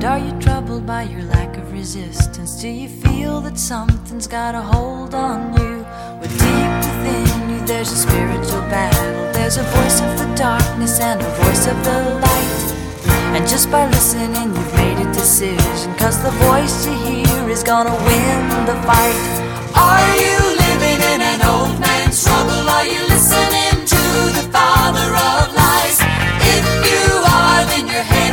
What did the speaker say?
Are you troubled by your lack of resistance? Do you feel that something's got a hold on you? Well, deep within you there's a spiritual battle. There's a voice of the darkness and a voice of the light. And just by listening you've made a decision, 'cause the voice you hear is gonna win the fight. Are you living in an old man's struggle?